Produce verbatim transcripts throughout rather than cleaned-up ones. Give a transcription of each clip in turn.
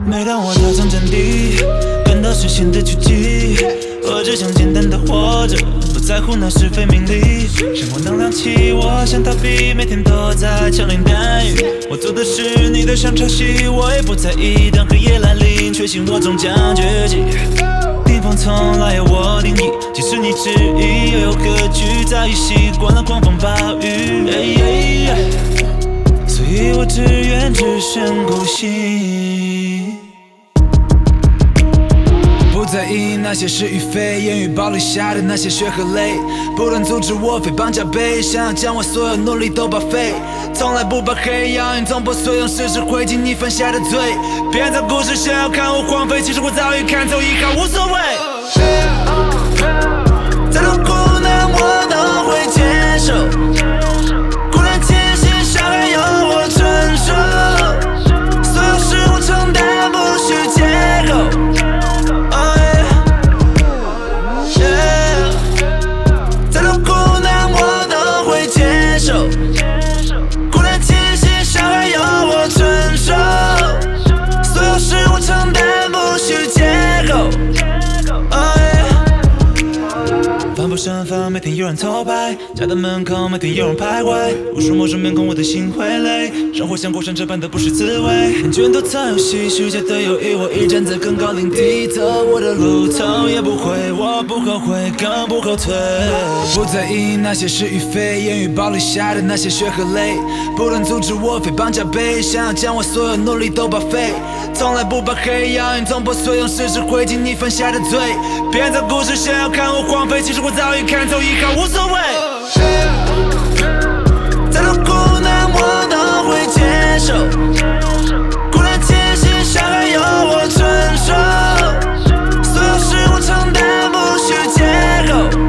每当我踏上阵地，感到视线的狙击，我只想简单的活着，不在乎那是非名利。生活能量起，我想逃避，每天都在枪林弹雨。我做的是你的想抄袭，我也不在意。当黑夜来临，确信我终将绝迹。地方从来由我定义，即使你质疑，又有何惧？早已习惯了狂风暴雨。所以我只愿只深呼吸，不在意那些是与非，言语暴力下的那些血和泪，不断阻止我诽谤加倍，想要将我所有努力都报废。从来不怕黑，谣言总破碎，用事实灰烬你犯下的罪。编造故事想要看我荒废，其实我早已看透，遗憾无所谓。再多苦难我都会接受，苦难前行伤害由我承受，所有事物承担不需借口。再多苦难我都会接受，苦难前行伤害由我承受，所有事物承担不需借口。反复盛放，每天有人偷拍，家的门口每天有人徘徊，无数陌生面孔，我的心会累。生活像过山车般的不是滋味，人卷都藏游戏，虚假的友谊，我一站在更高领地，走我的路，头也不回，我不后悔，更不后退。不在意那些是与非，言语暴力下的那些血和泪，不断阻止我诽谤加倍，想要将我所有努力都报废。从来不怕黑，谣言总破碎，用事实灰烬你犯下的罪。编造故事想要看我荒废，其实我早已看透，遗憾无所谓。再多苦难我都会接受，苦难前行伤害由我承受，所有事物承担不需借口。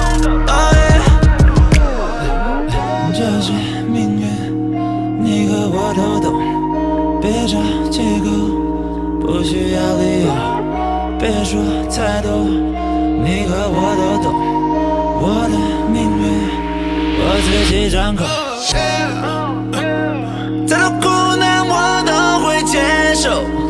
这是命运，你和我都懂，别找借口，不需要理由，别说太多，你和我都懂，我的命运我自己掌控。再多苦难我都会接受。